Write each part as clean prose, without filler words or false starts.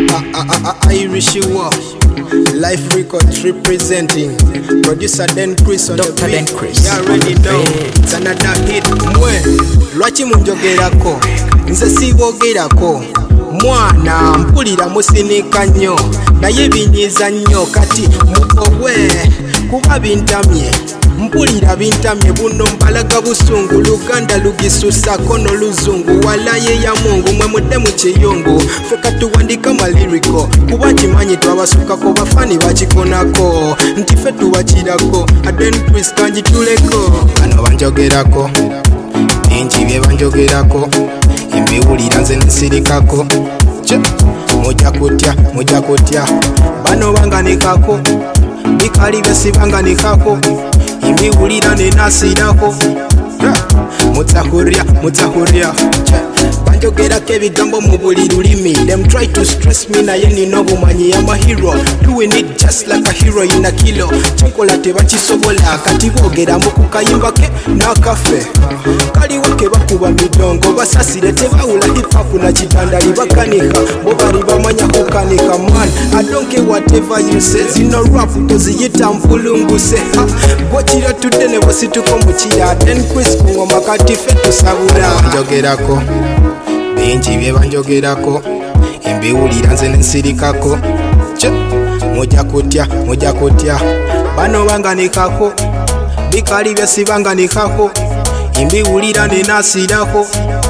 Irish war. Life Records representing producer Den Chris on Dr. the beat. Den Chris. You already know it's another hit. Mwe lwaki munjogerako nze sibogerako mwana mpulira musinika nnyo naye binyiza nnyo kati mukobwe kuba bintamye mpulira bintamye buno mpalaga busungu luganda lugisusako n'oluzungu walaye ya mungu mwe mudde mu kiyungu ffe katuwandika maliriko kuba kimanyi twabasukako bafani bakikonako nti ffe tubakirako aden Chris kanjituleko bano banjogerako bingi bye banjogerako imbiwulira nze nsirikako mujja kutya bano banganikako bikali besibanganikako imbiwulira nenasirako mutahuria banjogerako ebigambo mu buli lulimi. Them try to stress me naye nina obumanyi I'm a hero doing it just like a hero in a kilo kyenkola tebakisobola kati boogeramu ku kayimba ke n'akafe kaliwo ke bakuba midongo basasire tebawula hip hop na kitandali bakanika bo bali bamanya kukanika man I don't care whatever you say zino rap toziyita mpulunguse bwekira tudde ne bwesituko mukira Den Chris ku ngoma kati ffe tusabula banjogerako bingi bye banjogerako imbiwulira nze nensirikako mujja kutya bano banganikako bikali byesibanganikako imbiwulira nenasirako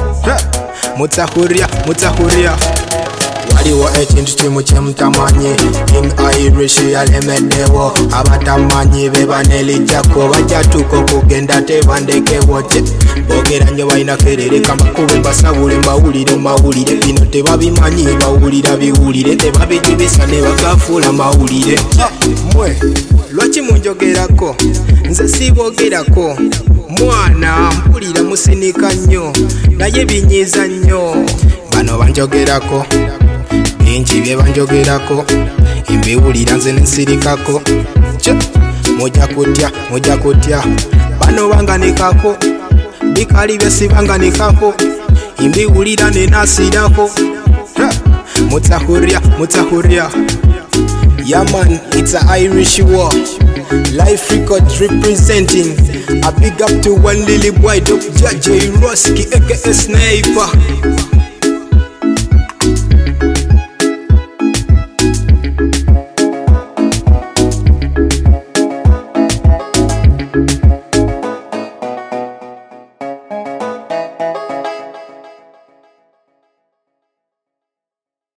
mutahuria waliwo ekintu kimu kyemutamanyi in Irish yalemeddewo abatamanyi bebanelijjako bajjatuka okugenda tebandekewo boogera nnyo balina kerereka mbakube mbasabule mbawulire mawulire bino tebabimanyi bawulira biwulire tebabijubisa ne bagafuula mawulire mwe lwaki munjogerako nze sibogerako mwana mpulira musinika nnyo naye binyiza nnyo bano banjogerako bingi bye banjogerako imbiwulira nze nensirikako mujja kutya bano banganikako bikali byesibanganikako imbiwulira nenasirako mutahuria yeah man, it's a Irish war. Life Records representing. A big up to one lily boy, Dr. J. Roski, aka Sniper.